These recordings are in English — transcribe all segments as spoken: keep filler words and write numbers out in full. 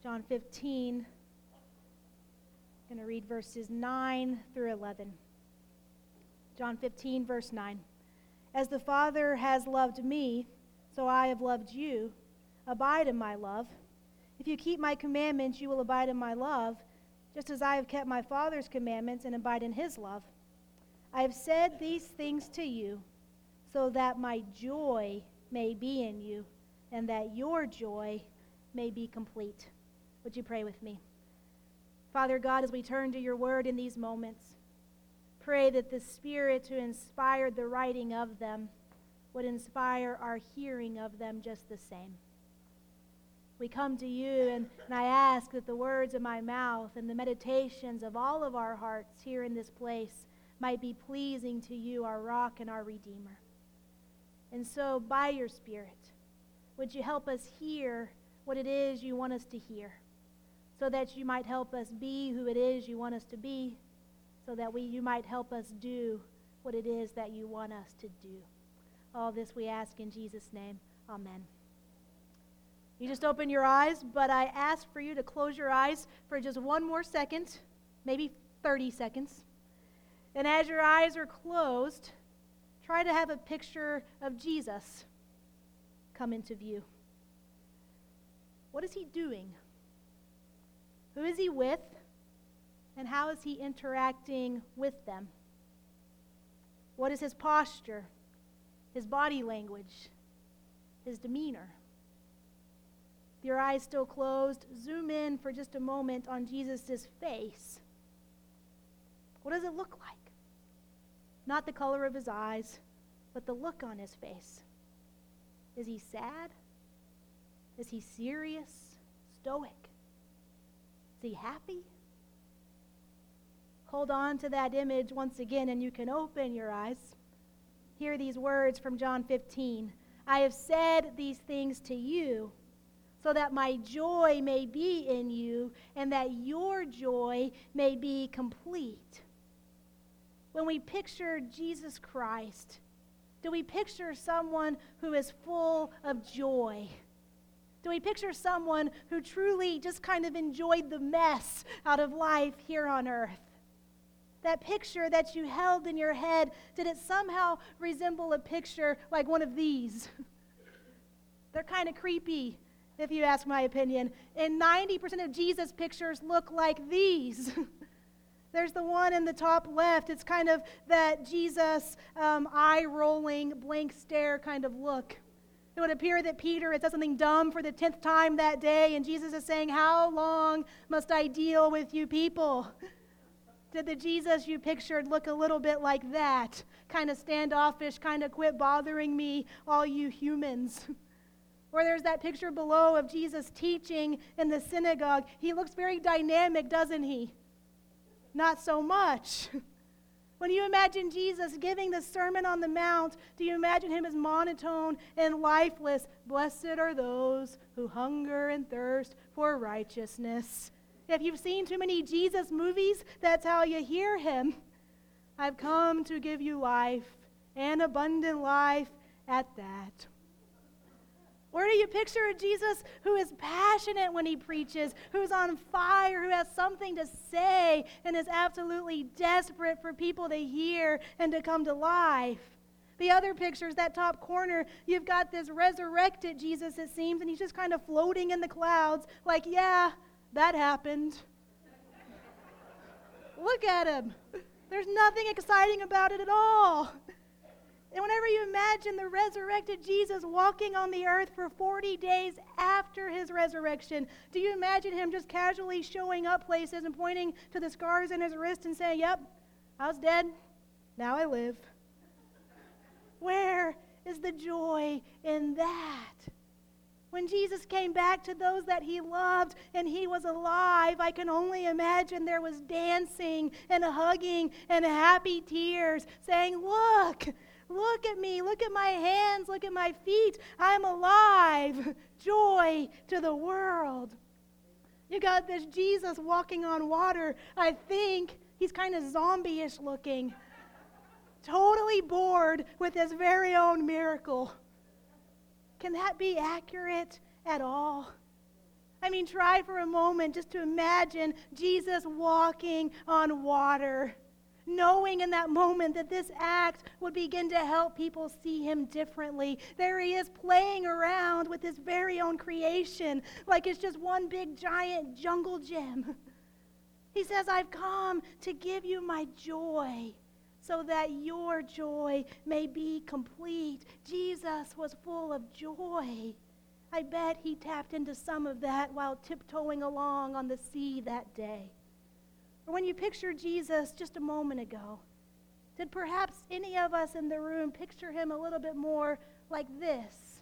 John fifteen. I'm going to read verses nine through eleven. John fifteen, verse nine. As the Father has loved me, so I have loved you. Abide in my love. If you keep my commandments, you will abide in my love, just as I have kept my Father's commandments and abide in his love. I have said these things to you, so that my joy may be in you, and that your joy may be complete. Would you pray with me? Father God, as we turn to your word in these moments, pray that the Spirit who inspired the writing of them would inspire our hearing of them just the same. We come to you, and, and I ask that the words of my mouth and the meditations of all of our hearts here in this place might be pleasing to you, our rock and our Redeemer. And so, by your Spirit, would you help us hear what it is you want us to hear, so that you might help us be who it is you want us to be, so that we you might help us do what it is that you want us to do. All this we ask in Jesus' name. Amen. You just open your eyes, but I ask for you to close your eyes for just one more second, maybe thirty seconds. And as your eyes are closed, try to have a picture of Jesus come into view. What is he doing? Who is he with? And how is he interacting with them? What is his posture, his body language, his demeanor? With your eyes still closed, zoom in for just a moment on Jesus' face. What does it look like? Not the color of his eyes, but the look on his face. Is he sad? Is he serious? Stoic? Is he happy? Hold on to that image once again, and you can open your eyes. Hear these words from John fifteen. I have said these things to you, so that my joy may be in you, and that your joy may be complete. When we picture Jesus Christ, do we picture someone who is full of joy? Do we picture someone who truly just kind of enjoyed the mess out of life here on earth? That picture that you held in your head, did it somehow resemble a picture like one of these? They're kind of creepy, if you ask my opinion. And ninety percent of Jesus' pictures look like these. There's the one in the top left. It's kind of that Jesus um, eye-rolling, blank stare kind of look. It would appear that Peter had said something dumb for the tenth time that day, and Jesus is saying, how long must I deal with you people? Did the Jesus you pictured look a little bit like that? Kind of standoffish, kind of quit bothering me, all you humans. Or there's that picture below of Jesus teaching in the synagogue. He looks very dynamic, doesn't he? Not so much. When you imagine Jesus giving the Sermon on the Mount, do you imagine him as monotone and lifeless? Blessed are those who hunger and thirst for righteousness. If you've seen too many Jesus movies, that's how you hear him. I've come to give you life, and abundant life at that. Or do you picture a Jesus who is passionate when he preaches, who's on fire, who has something to say, and is absolutely desperate for people to hear and to come to life? The other pictures, that top corner, you've got this resurrected Jesus, it seems, and he's just kind of floating in the clouds like, yeah, that happened. Look at him. There's nothing exciting about it at all. And whenever you imagine the resurrected Jesus walking on the earth for forty days after his resurrection, do you imagine him just casually showing up places and pointing to the scars in his wrist and saying, yep, I was dead, now I live? Where is the joy in that? When Jesus came back to those that he loved and he was alive, I can only imagine there was dancing and hugging and happy tears saying, look, look at me, look at my hands, look at my feet, I'm alive. Joy to the world. You got this Jesus walking on water. I think he's kind of zombie-ish looking, totally bored with his very own miracle. Can that be accurate at all? I mean, try for a moment just to imagine Jesus walking on water, knowing in that moment that this act would begin to help people see him differently. There he is playing around with his very own creation like it's just one big giant jungle gym. He says, I've come to give you my joy so that your joy may be complete. Jesus was full of joy. I bet he tapped into some of that while tiptoeing along on the sea that day. Or when you picture Jesus just a moment ago, did perhaps any of us in the room picture him a little bit more like this?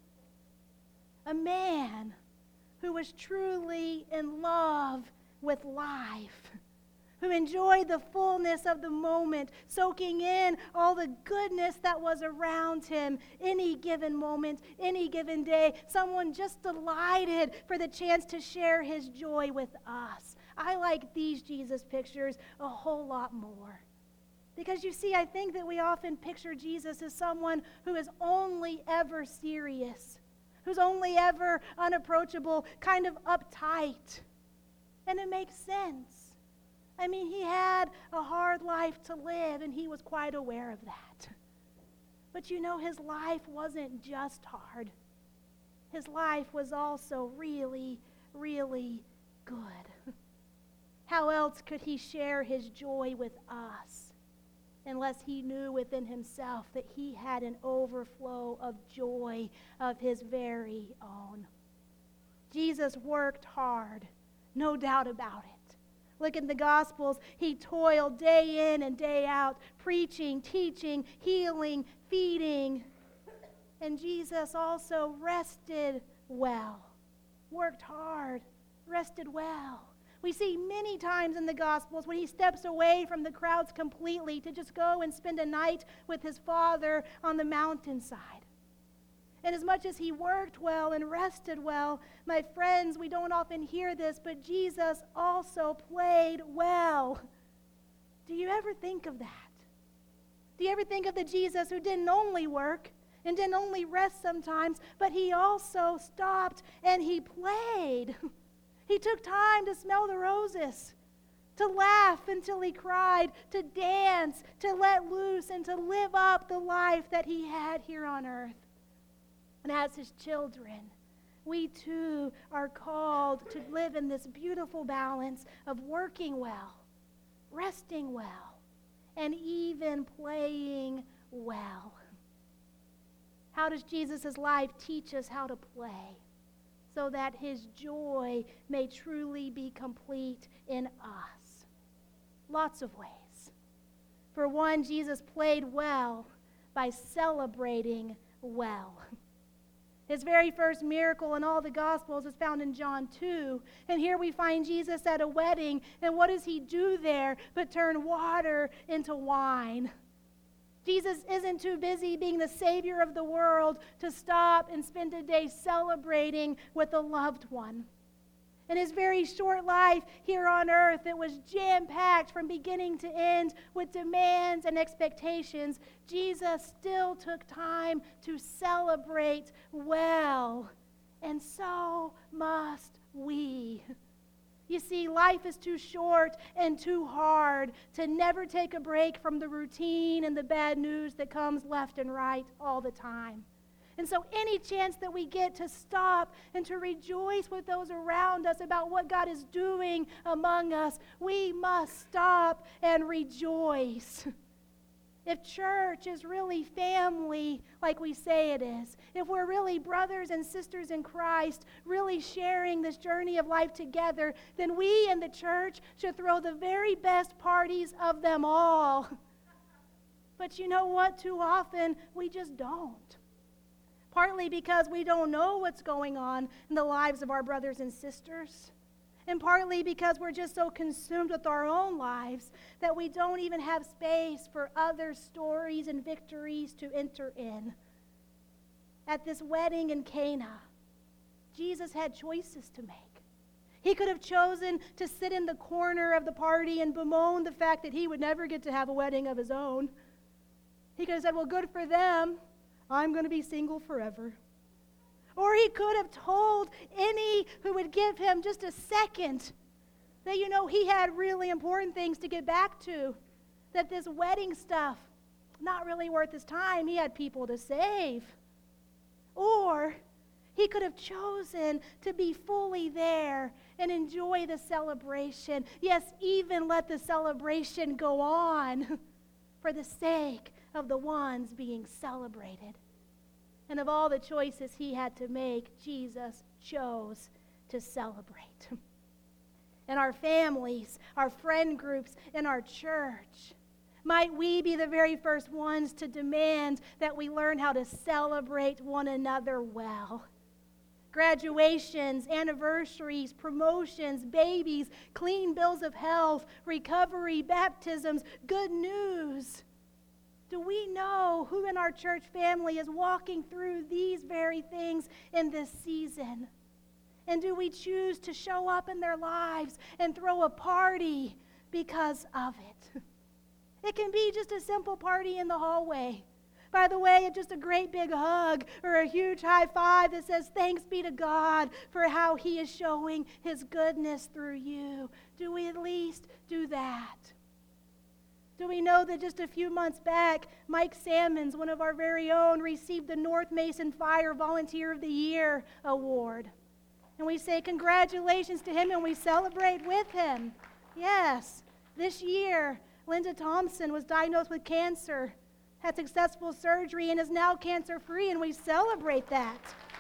A man who was truly in love with life, who enjoyed the fullness of the moment, soaking in all the goodness that was around him any given moment, any given day. Someone just delighted for the chance to share his joy with us. I like these Jesus pictures a whole lot more. Because you see, I think that we often picture Jesus as someone who is only ever serious, who's only ever unapproachable, kind of uptight. And it makes sense. I mean, he had a hard life to live, and he was quite aware of that. But you know, his life wasn't just hard. His life was also really, really good. How else could he share his joy with us unless he knew within himself that he had an overflow of joy of his very own? Jesus worked hard, no doubt about it. Look in the Gospels, he toiled day in and day out, preaching, teaching, healing, feeding. And Jesus also rested well, worked hard, rested well. We see many times in the Gospels when he steps away from the crowds completely to just go and spend a night with his Father on the mountainside. And as much as he worked well and rested well, my friends, we don't often hear this, but Jesus also played well. Do you ever think of that? Do you ever think of the Jesus who didn't only work and didn't only rest sometimes, but he also stopped and he played? He took time to smell the roses, to laugh until he cried, to dance, to let loose, and to live up the life that he had here on earth. And as his children, we too are called to live in this beautiful balance of working well, resting well, and even playing well. How does Jesus' life teach us how to play so that his joy may truly be complete in us? Lots of ways. For one, Jesus played well by celebrating well. His very first miracle in all the Gospels is found in John two. And here we find Jesus at a wedding. And what does he do there but turn water into wine? Jesus isn't too busy being the Savior of the world to stop and spend a day celebrating with a loved one. In his very short life here on earth, it was jam-packed from beginning to end with demands and expectations. Jesus still took time to celebrate well, and so must we. You see, life is too short and too hard to never take a break from the routine and the bad news that comes left and right all the time. And so any chance that we get to stop and to rejoice with those around us about what God is doing among us, we must stop and rejoice. If church is really family like we say it is, if we're really brothers and sisters in Christ, really sharing this journey of life together, then we in the church should throw the very best parties of them all. But you know what? Too often we just don't. Partly because we don't know what's going on in the lives of our brothers and sisters. And partly because we're just so consumed with our own lives that we don't even have space for other stories and victories to enter in. At this wedding in Cana, Jesus had choices to make. He could have chosen to sit in the corner of the party and bemoan the fact that he would never get to have a wedding of his own. He could have said, well, good for them. I'm going to be single forever. Or he could have told any who would give him just a second that, you know, he had really important things to get back to, that this wedding stuff, not really worth his time. He had people to save. Or he could have chosen to be fully there and enjoy the celebration. Yes, even let the celebration go on for the sake of the ones being celebrated. And of all the choices he had to make, Jesus chose to celebrate. In our families, our friend groups, in our church, might we be the very first ones to demand that we learn how to celebrate one another well. Graduations, anniversaries, promotions, babies, clean bills of health, recovery, baptisms, good news. Do we know who in our church family is walking through these very things in this season? And do we choose to show up in their lives and throw a party because of it? It can be just a simple party in the hallway. By the way, it's just a great big hug or a huge high five that says, thanks be to God for how he is showing his goodness through you. Do we at least do that? Do we know that just a few months back, Mike Sammons, one of our very own, received the North Mason Fire Volunteer of the Year award? And we say congratulations to him and we celebrate with him. Yes, this year, Linda Thompson was diagnosed with cancer, had successful surgery, and is now cancer-free, and we celebrate that.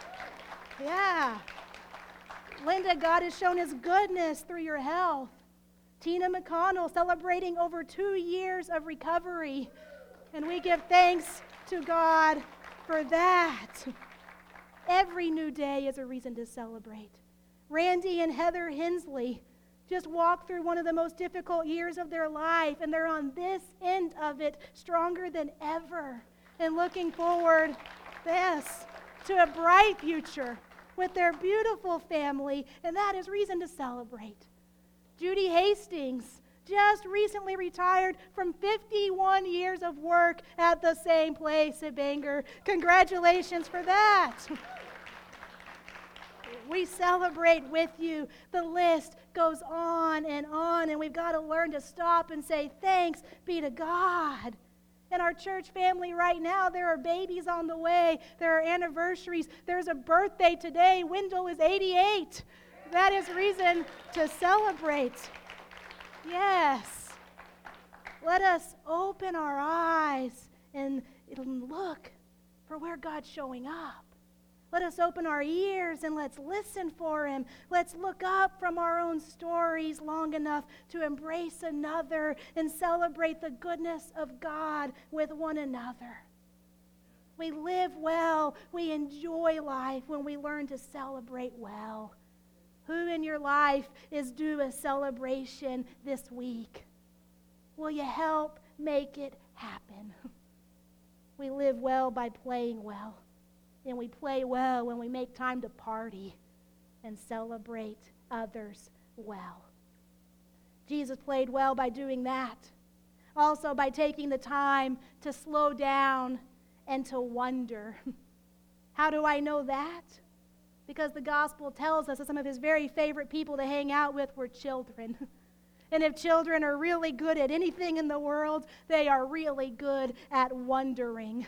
Yeah. Linda, God has shown his goodness through your health. Tina McConnell celebrating over two years of recovery, and we give thanks to God for that. Every new day is a reason to celebrate. Randy and Heather Hensley just walked through one of the most difficult years of their life, and they're on this end of it stronger than ever and looking forward, yes, to a bright future with their beautiful family, and that is reason to celebrate. Judy Hastings just recently retired from fifty-one years of work at the same place at Bangor. Congratulations for that. We celebrate with you. The list goes on and on, and we've got to learn to stop and say, thanks be to God. In our church family right now, there are babies on the way. There are anniversaries. There's a birthday today. Wendell is eighty-eight. That is reason to celebrate. Yes. Let us open our eyes and look for where God's showing up. Let us open our ears and let's listen for him. Let's look up from our own stories long enough to embrace another and celebrate the goodness of God with one another. We live well. We enjoy life when we learn to celebrate well. Who in your life is due a celebration this week? Will you help make it happen? We live well by playing well. And we play well when we make time to party and celebrate others well. Jesus played well by doing that. Also by taking the time to slow down and to wonder. How do I know that? Because the gospel tells us that some of his very favorite people to hang out with were children. And if children are really good at anything in the world, they are really good at wondering.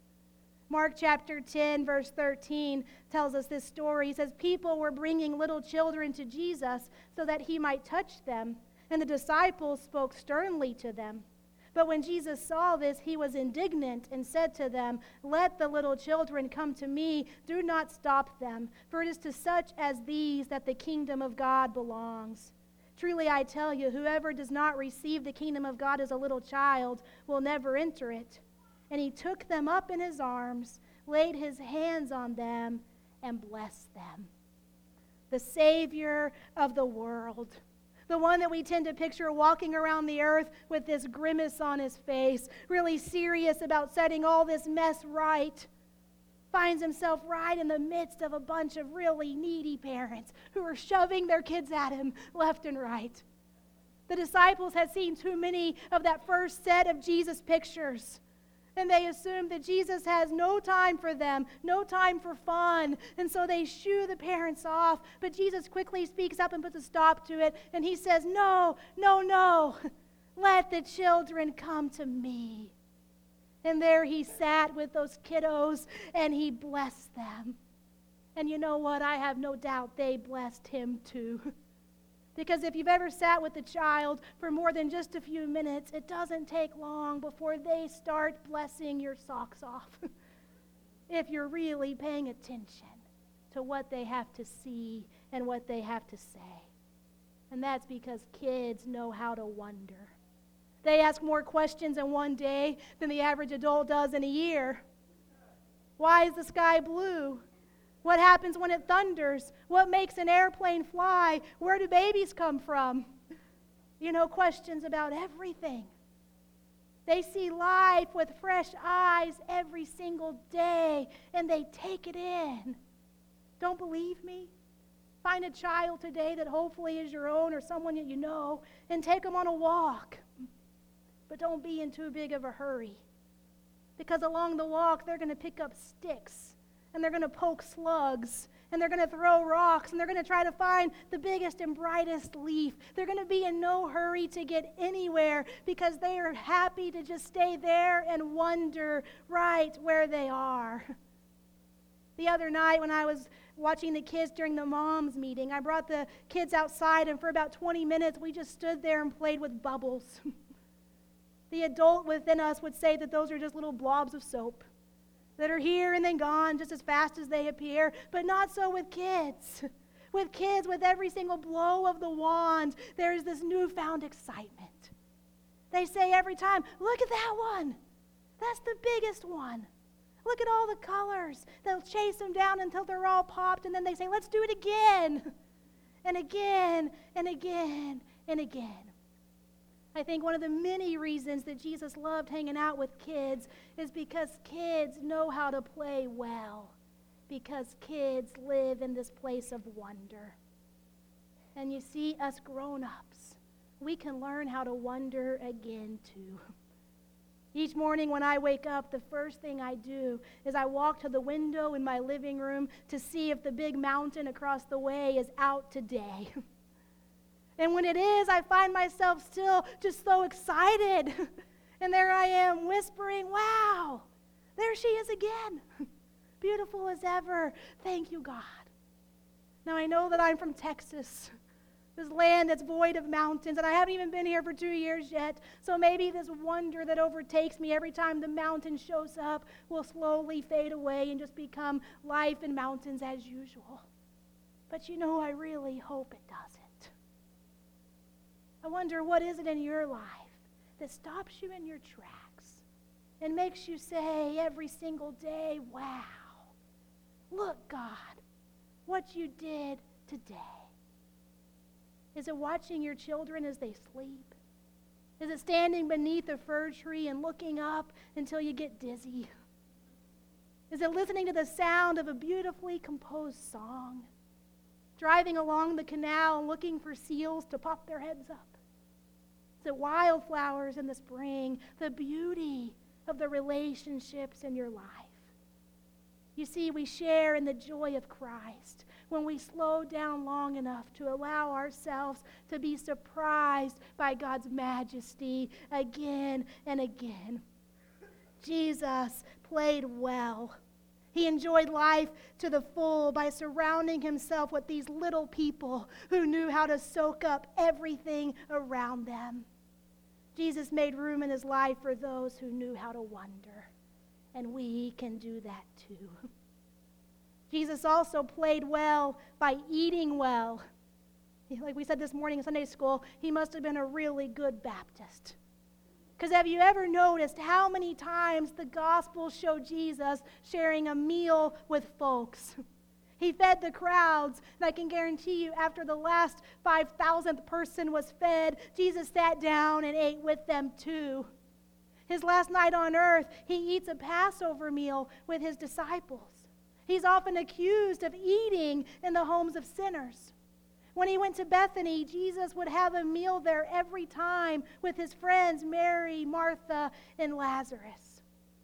Mark chapter ten, verse thirteen tells us this story. He says, people were bringing little children to Jesus so that he might touch them, and the disciples spoke sternly to them. But when Jesus saw this, he was indignant and said to them, let the little children come to me. Do not stop them, for it is to such as these that the kingdom of God belongs. Truly I tell you, whoever does not receive the kingdom of God as a little child will never enter it. And he took them up in his arms, laid his hands on them, and blessed them. The Savior of the world, the one that we tend to picture walking around the earth with this grimace on his face, really serious about setting all this mess right, finds himself right in the midst of a bunch of really needy parents who are shoving their kids at him left and right. The disciples had seen too many of that first set of Jesus pictures. And they assume that Jesus has no time for them, no time for fun. And so they shoo the parents off. But Jesus quickly speaks up and puts a stop to it. And he says, no, no, no. Let the children come to me. And there he sat with those kiddos and he blessed them. And you know what? I have no doubt they blessed him too. Because if you've ever sat with a child for more than just a few minutes, it doesn't take long before they start blessing your socks off. If you're really paying attention to what they have to see and what they have to say. And that's because kids know how to wonder. They ask more questions in one day than the average adult does in a year. Why is the sky blue? What happens when it thunders? What makes an airplane fly? Where do babies come from? You know, questions about everything. They see life with fresh eyes every single day, and they take it in. Don't believe me? Find a child today that hopefully is your own or someone that you know, and take them on a walk. But don't be in too big of a hurry. Because along the walk, they're going to pick up sticks. And they're going to poke slugs, and they're going to throw rocks, and they're going to try to find the biggest and brightest leaf. They're going to be in no hurry to get anywhere because they are happy to just stay there and wonder right where they are. The other night when I was watching the kids during the moms meeting, I brought the kids outside, and for about twenty minutes, we just stood there and played with bubbles. The adult within us would say that those are just little blobs of soap that are here and then gone just as fast as they appear, but not so with kids. With kids, with every single blow of the wand, there's this newfound excitement. They say every time, look at that one. That's the biggest one. Look at all the colors. They'll chase them down until they're all popped, and then they say, let's do it again, and again, and again, and again. I think one of the many reasons that Jesus loved hanging out with kids is because kids know how to play well, because kids live in this place of wonder. And you see, us grown-ups, we can learn how to wonder again too. Each morning when I wake up, the first thing I do is I walk to the window in my living room to see if the big mountain across the way is out today. And when it is, I find myself still just so excited. And there I am whispering, wow, there she is again. Beautiful as ever. Thank you, God. Now I know that I'm from Texas, this land that's void of mountains, and I haven't even been here for two years yet. So maybe this wonder that overtakes me every time the mountain shows up will slowly fade away and just become life in mountains as usual. But you know, I really hope it doesn't. I wonder, what is it in your life that stops you in your tracks and makes you say every single day, wow, look, God, what you did today. Is it watching your children as they sleep? Is it standing beneath a fir tree and looking up until you get dizzy? Is it listening to the sound of a beautifully composed song? Driving along the canal and looking for seals to pop their heads up? Is it wildflowers in the spring, the beauty of the relationships in your life? You see, we share in the joy of Christ when we slow down long enough to allow ourselves to be surprised by God's majesty again and again. Jesus played well. He enjoyed life to the full by surrounding himself with these little people who knew how to soak up everything around them. Jesus made room in his life for those who knew how to wonder, and we can do that too. Jesus also played well by eating well. Like we said this morning in Sunday school, he must have been a really good Baptist. Because have you ever noticed how many times the Gospels show Jesus sharing a meal with folks? He fed the crowds, and I can guarantee you after the last five thousandth person was fed, Jesus sat down and ate with them too. His last night on earth, he eats a Passover meal with his disciples. He's often accused of eating in the homes of sinners. When he went to Bethany, Jesus would have a meal there every time with his friends Mary, Martha, and Lazarus.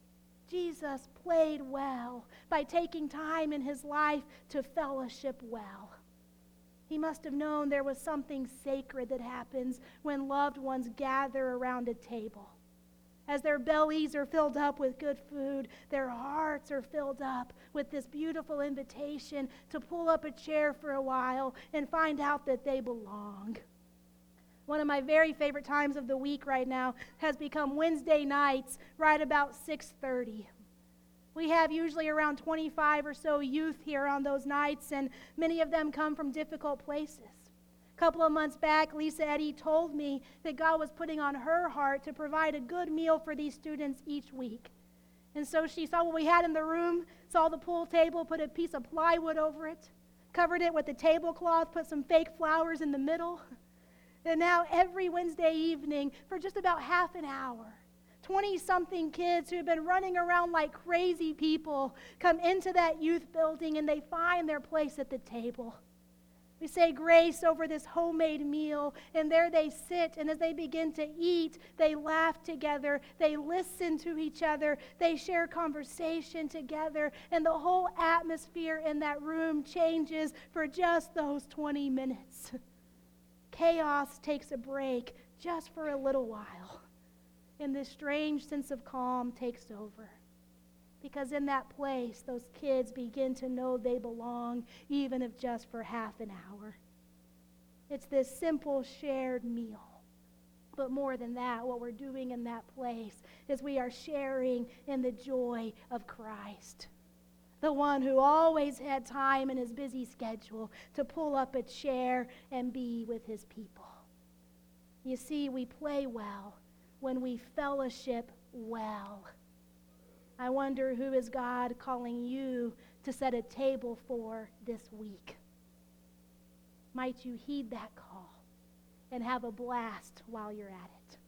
Jesus played well by taking time in his life to fellowship well. He must have known there was something sacred that happens when loved ones gather around a table. As their bellies are filled up with good food, their hearts are filled up with this beautiful invitation to pull up a chair for a while and find out that they belong. One of my very favorite times of the week right now has become Wednesday nights right about six thirty. We have usually around twenty-five or so youth here on those nights, and many of them come from difficult places. A couple of months back, Lisa Eddy told me that God was putting on her heart to provide a good meal for these students each week. And so she saw what we had in the room, saw the pool table, put a piece of plywood over it, covered it with a tablecloth, put some fake flowers in the middle. And now every Wednesday evening, for just about half an hour, twenty-something kids who have been running around like crazy people come into that youth building and they find their place at the table. We say grace over this homemade meal, and there they sit, and as they begin to eat, they laugh together, they listen to each other, they share conversation together, and the whole atmosphere in that room changes for just those twenty minutes. Chaos takes a break just for a little while, and this strange sense of calm takes over. Because in that place, those kids begin to know they belong, even if just for half an hour. It's this simple shared meal. But more than that, what we're doing in that place is we are sharing in the joy of Christ, the one who always had time in his busy schedule to pull up a chair and be with his people. You see, we play well when we fellowship well. I wonder, who is God calling you to set a table for this week? Might you heed that call and have a blast while you're at it?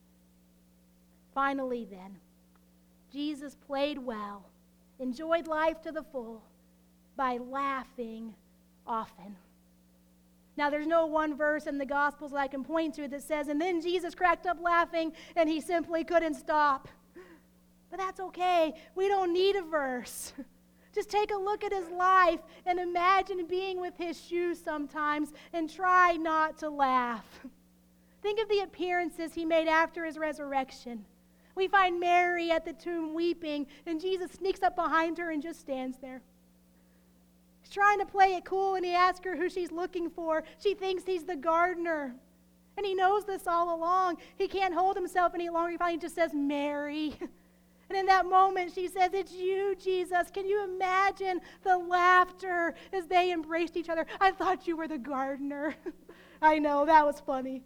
Finally then, Jesus played well, enjoyed life to the full by laughing often. Now, there's no one verse in the Gospels that I can point to that says, and then Jesus cracked up laughing and he simply couldn't stop. But that's okay. We don't need a verse. Just take a look at his life and imagine being with his shoes sometimes and try not to laugh. Think of the appearances he made after his resurrection. We find Mary at the tomb weeping, and Jesus sneaks up behind her and just stands there. He's trying to play it cool, and he asks her who she's looking for. She thinks he's the gardener. And he knows this all along. He can't hold himself any longer. He finally just says, Mary. And in that moment, she says, it's you, Jesus. Can you imagine the laughter as they embraced each other? I thought you were the gardener. I know, that was funny.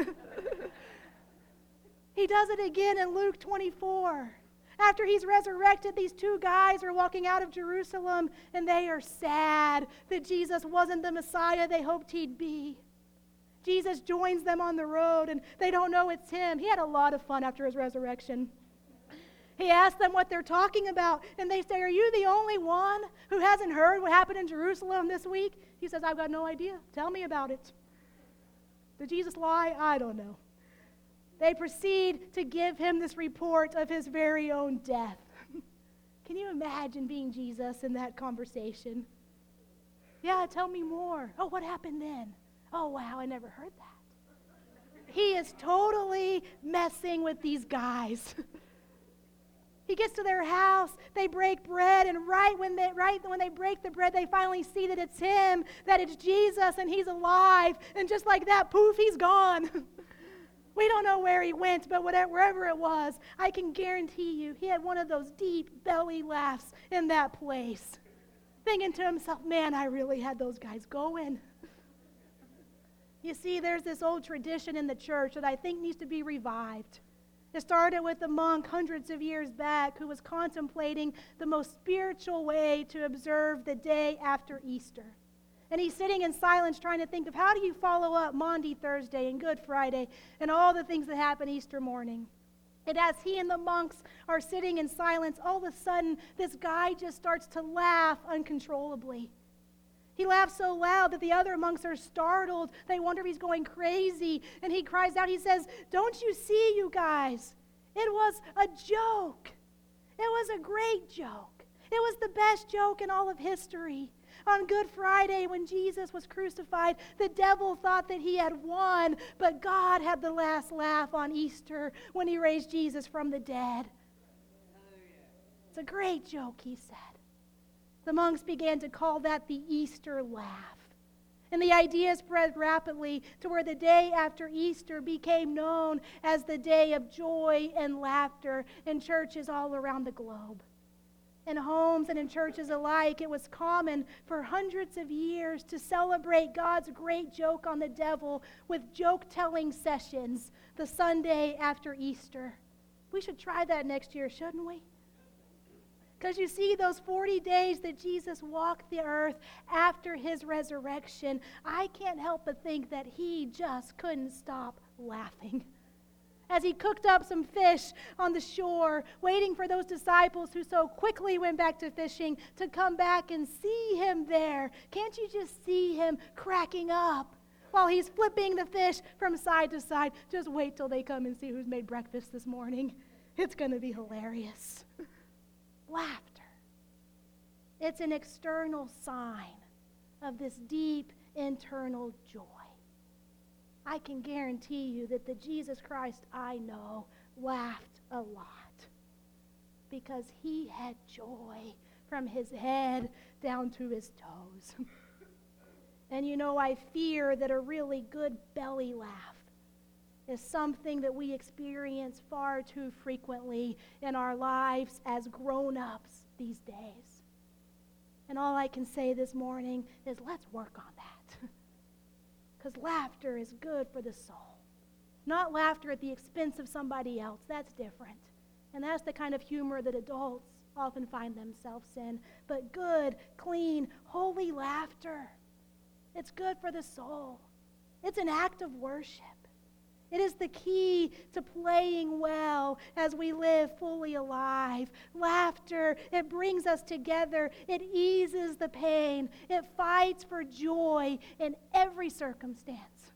He does it again in Luke twenty-four. After he's resurrected, these two guys are walking out of Jerusalem, and they are sad that Jesus wasn't the Messiah they hoped he'd be. Jesus joins them on the road, and they don't know it's him. He had a lot of fun after his resurrection. He asks them what they're talking about, and they say, are you the only one who hasn't heard what happened in Jerusalem this week? He says, I've got no idea. Tell me about it. Did Jesus lie? I don't know. They proceed to give him this report of his very own death. Can you imagine being Jesus in that conversation? Yeah, tell me more. Oh, what happened then? Oh, wow, I never heard that. He is totally messing with these guys. He gets to their house, they break bread, and right when they right when they break the bread, they finally see that it's him, that it's Jesus, and he's alive. And just like that, poof, he's gone. We don't know where he went, but whatever, wherever it was, I can guarantee you he had one of those deep belly laughs in that place, thinking to himself, man, I really had those guys going. You see, there's this old tradition in the church that I think needs to be revived. It started with a monk hundreds of years back who was contemplating the most spiritual way to observe the day after Easter. And he's sitting in silence trying to think of how do you follow up Maundy Thursday and Good Friday and all the things that happen Easter morning. And as he and the monks are sitting in silence, all of a sudden this guy just starts to laugh uncontrollably. He laughs so loud that the other monks are startled. They wonder if he's going crazy. And he cries out, he says, don't you see, you guys? It was a joke. It was a great joke. It was the best joke in all of history. On Good Friday, when Jesus was crucified, the devil thought that he had won, but God had the last laugh on Easter when he raised Jesus from the dead. It's a great joke, he said. The monks began to call that the Easter laugh. And the idea spread rapidly to where the day after Easter became known as the day of joy and laughter in churches all around the globe. In homes and in churches alike, it was common for hundreds of years to celebrate God's great joke on the devil with joke-telling sessions the Sunday after Easter. We should try that next year, shouldn't we? Because you see, those forty days that Jesus walked the earth after his resurrection, I can't help but think that he just couldn't stop laughing. As he cooked up some fish on the shore, waiting for those disciples who so quickly went back to fishing to come back and see him there. Can't you just see him cracking up while he's flipping the fish from side to side? Just wait till they come and see who's made breakfast this morning. It's going to be hilarious. Laughter. It's an external sign of this deep internal joy. I can guarantee you that the Jesus Christ I know laughed a lot because he had joy from his head down to his toes. And you know, I fear that a really good belly laugh is something that we experience far too frequently in our lives as grown-ups these days. And all I can say this morning is let's work on that. Because laughter is good for the soul. Not laughter at the expense of somebody else. That's different. And that's the kind of humor that adults often find themselves in. But good, clean, holy laughter. It's good for the soul. It's an act of worship. It is the key to playing well as we live fully alive. Laughter, it brings us together. It eases the pain. It fights for joy in every circumstance.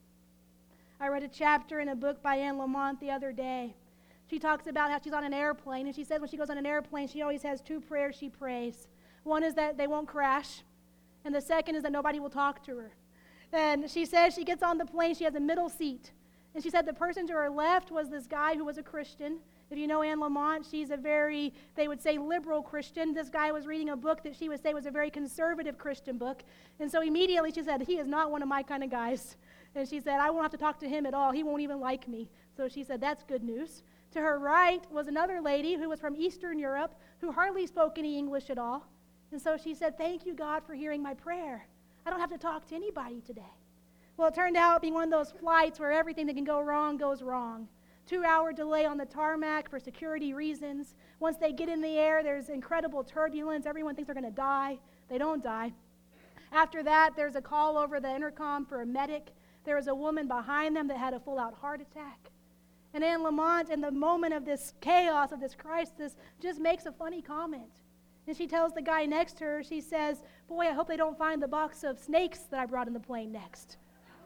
I read a chapter in a book by Anne Lamott the other day. She talks about how she's on an airplane, and she says when she goes on an airplane, she always has two prayers she prays. One is that they won't crash, and the second is that nobody will talk to her. And she says she gets on the plane, she has a middle seat. And she said the person to her left was this guy who was a Christian. If you know Anne Lamott, she's a very, they would say, liberal Christian. This guy was reading a book that she would say was a very conservative Christian book. And so immediately she said, he is not one of my kind of guys. And she said, I won't have to talk to him at all. He won't even like me. So she said, that's good news. To her right was another lady who was from Eastern Europe who hardly spoke any English at all. And so she said, thank you, God, for hearing my prayer. I don't have to talk to anybody today. Well, it turned out being one of those flights where everything that can go wrong goes wrong. Two-hour delay on the tarmac for security reasons. Once they get in the air, there's incredible turbulence. Everyone thinks they're going to die. They don't die. After that, there's a call over the intercom for a medic. There was a woman behind them that had a full-out heart attack. And Anne Lamott, in the moment of this chaos, of this crisis, just makes a funny comment. And she tells the guy next to her, she says, boy, I hope they don't find the box of snakes that I brought in the plane next.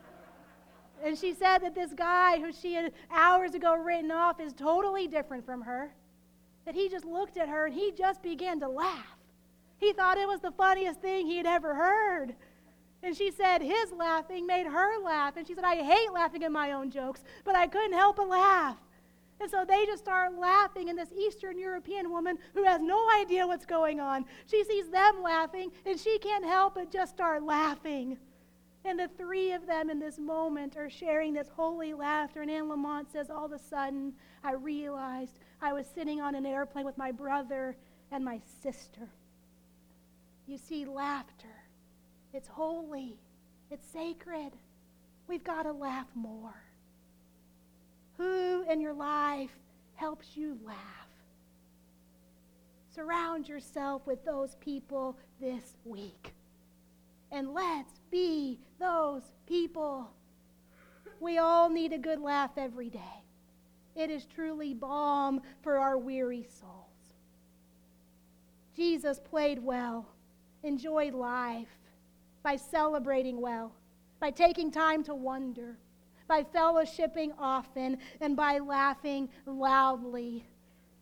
And she said that this guy who she had hours ago written off is totally different from her. That he just looked at her and he just began to laugh. He thought it was the funniest thing he had ever heard. And she said his laughing made her laugh. And she said, I hate laughing at my own jokes, but I couldn't help but laugh. And so they just start laughing, and this Eastern European woman who has no idea what's going on, she sees them laughing, and she can't help but just start laughing. And the three of them in this moment are sharing this holy laughter. And Anne Lamott says, all of a sudden, I realized I was sitting on an airplane with my brother and my sister. You see, laughter, it's holy. It's sacred. We've got to laugh more. Who in your life helps you laugh? Surround yourself with those people this week. And let's be those people. We all need a good laugh every day. It is truly balm for our weary souls. Jesus played well, enjoyed life by celebrating well, by taking time to wonder, by fellowshipping often, and by laughing loudly. It's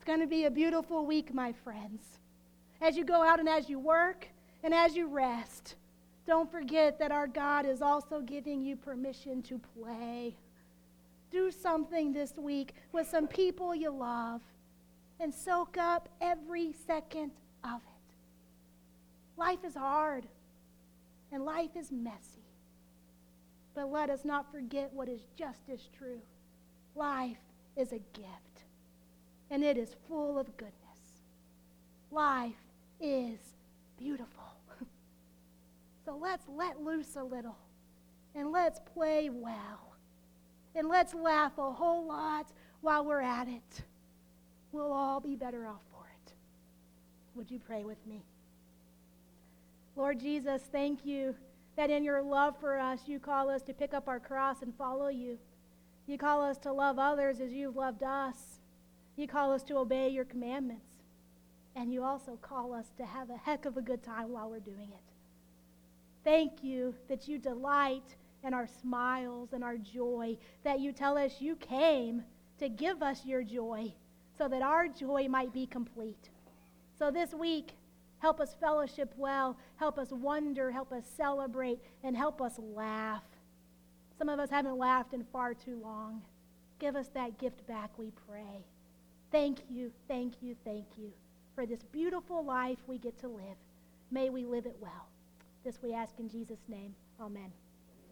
going to be a beautiful week, my friends. As you go out and as you work and as you rest, don't forget that our God is also giving you permission to play. Do something this week with some people you love and soak up every second of it. Life is hard and life is messy. But let us not forget what is just as true. Life is a gift, and it is full of goodness. Life is beautiful. So let's let loose a little, and let's play well, and let's laugh a whole lot while we're at it. We'll all be better off for it. Would you pray with me? Lord Jesus, thank you that in your love for us, you call us to pick up our cross and follow you. You call us to love others as you've loved us. You call us to obey your commandments. And you also call us to have a heck of a good time while we're doing it. Thank you that you delight in our smiles and our joy, that you tell us you came to give us your joy so that our joy might be complete. So this week, help us fellowship well, help us wonder, help us celebrate, and help us laugh. Some of us haven't laughed in far too long. Give us that gift back, we pray. Thank you, thank you, thank you for this beautiful life we get to live. May we live it well. This we ask in Jesus' name. Amen.